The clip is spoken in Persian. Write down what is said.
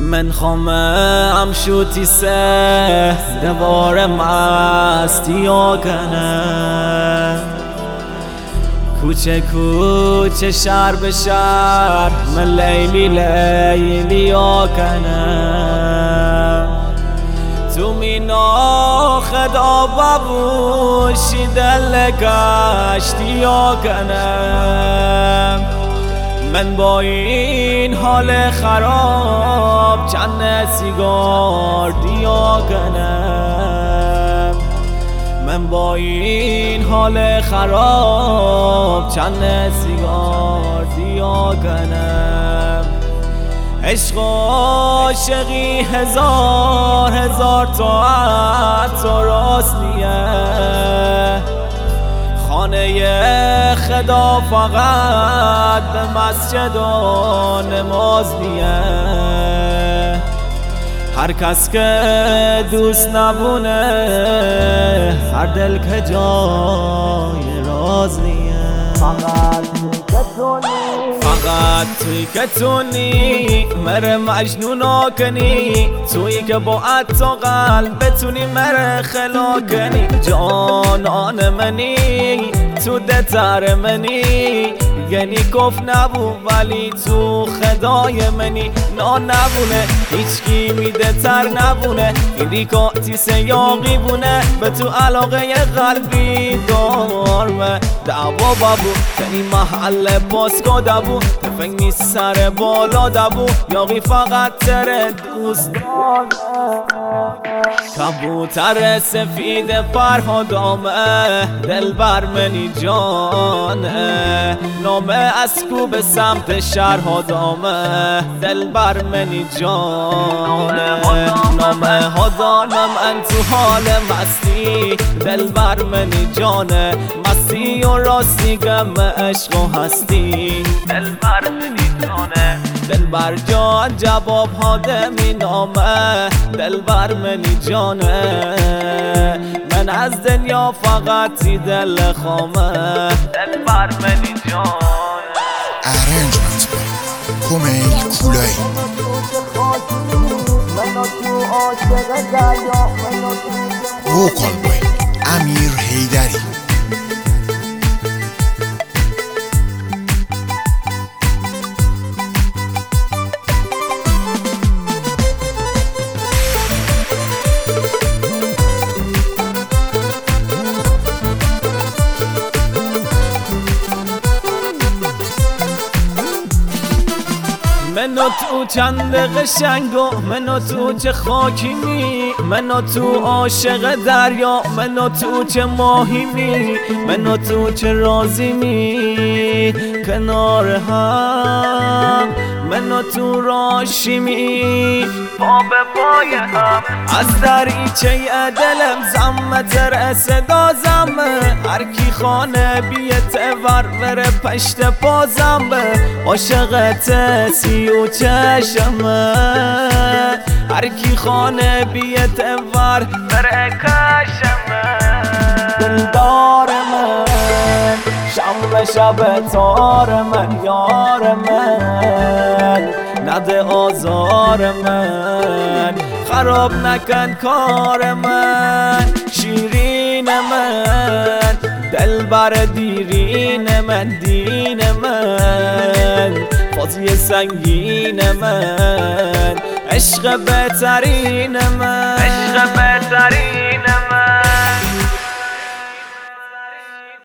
من خامم شوتی سه دوارم است یا کنه کوچه کوچه شهر به شهر من لیلی لیلی یا کنه تو مینا خدا بابوشی دل کشتی یا کنه من با این حال خراب چند سیگار دیا کنم من با این حال خراب چند سیگار دیا کنم عشق و عاشقی هزار هزار طاعت و راستیه خانه خدا فقط به مسجد و نماز نیه هر کس که دوست نبونه هر دل که جای راز نیه فقط توی که تونی مره مجنون کنی توی که با عطا قلب بتونی مره خلا کنی جانان منی تو دتر منی یعنی کف نبو ولی تو خدای منی نا نبونه هیچکی میده تر نبونه این ریکاتی سیاقی بونه به تو علاقه قلبی دارمه دعوا بابو کنی محل باسکا دبو فکر نیست سر بالا دبو یاقی فقط تره دوست کبوتر سفید پرها دامه دل بر منی جانه نامه از کو به سمت شهرها دامه دل بر منی جانه نامه ها دانم ان تو حال مستی دل بر منی جانه مستی و راستی گم عشق و هستی دل بر منی جانه دل بر جان جواب ها می نامه دل بر منی جانه من از دنیا فقط دل خامه دل بر منی جانه ارنجمنت کومیل کولایی ووکال بای امیر حیدری منو تو چند قشنگ و منو تو چه خاکیمی منو تو عاشق دریا منو تو چه ماهیمی منو تو چه رازیمی کنار هم منو تو راشیمی پا به پای هم از دریچه دلم زمه تر صدا زمه هر کی خانه بیت ور پشت پازم به عاشقت سی و چشمه هر کی خانه بیت ور کشمه دلدار من شب شب تار من یار من نده آزار من خراب نکن کار من شیرین من دل بر دیرین من دین من بازی سنگین من عشق بهترین من عشق بهترین من